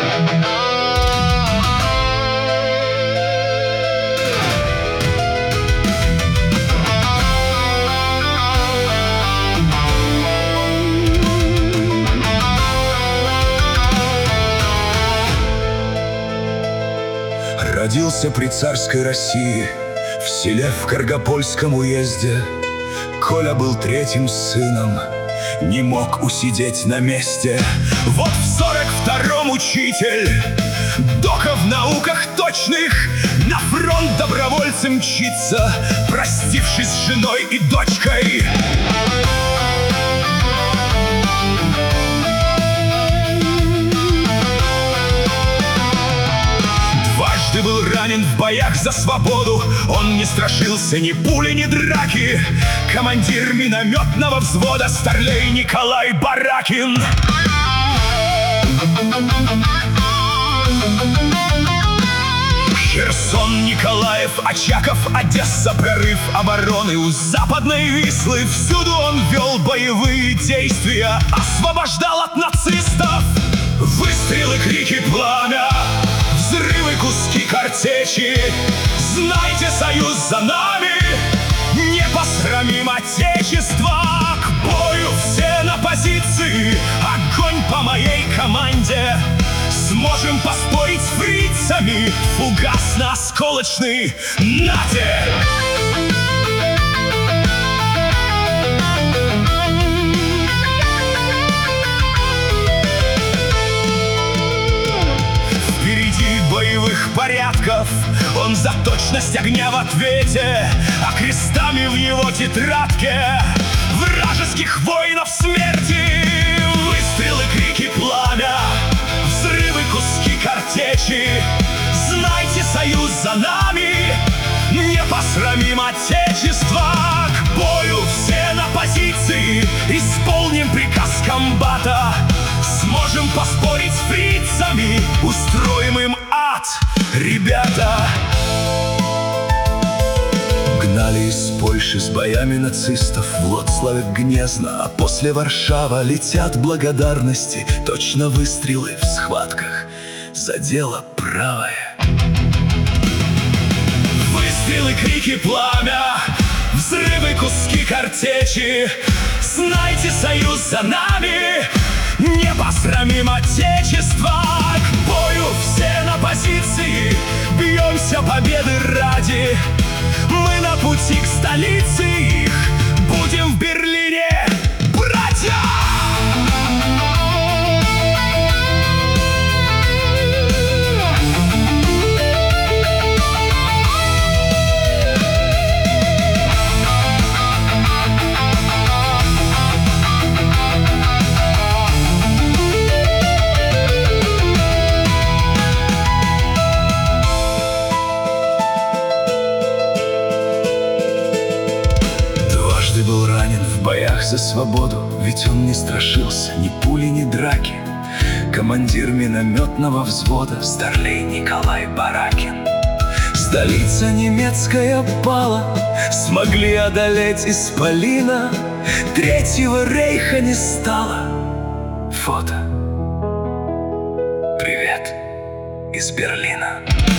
Родился при царской России, в селе в Каргопольском уезде. Коля был третьим сыном, не мог усидеть на месте. Вот в 42-м учитель, дока в науках точных, на фронт добровольцем мчится, простившись с женой и дочкой. Дважды был ранен в боях за свободу, он не страшился ни пули, ни драки. Командир минометного взвода старлей Николай Баракин. Херсон, Николаев, Очаков, Одесса, прорыв обороны у западной Вислы. Всюду он вел боевые действия, освобождал от нацистов. Выстрелы, крики, пламя, взрывы, куски картечи. Знайте, союз за нами, не посрамим отечество. К бою все на позиции, огонь по моей команде. Сможем поспорить с фрицами, фугасно-осколочный нате. Впереди боевых порядков, он за точность огня в ответе, а крестами в его тетрадке вражеских воинов смерти. Выстрелы, крики, пламя, взрывы, куски картечи. Знайте, союз за нами, не посрамим отечество. К бою все на позиции, исполним приказ комбата. Сможем поспорить с фрицами, устроим им ад, ребята. Гнали из Польши с боями нацистов Вроцлаве, Гнезно, а после Варшава летят благодарности. Точно выстрелы в схватках за дело правое. Выстрелы, крики, пламя, взрывы, куски картечи. Знайте, союз за нами, не посрамим отечество. К бою все на позиции, бьемся победы ради. Мы на пути к столице их, будем в Берлине, братья! Был ранен в боях за свободу, ведь он не страшился ни пули, ни драки. Командир минометного взвода старлей Николай Баракин. Столица немецкая пала, смогли одолеть исполина. Третьего рейха не стало. Фото. Привет из Берлина.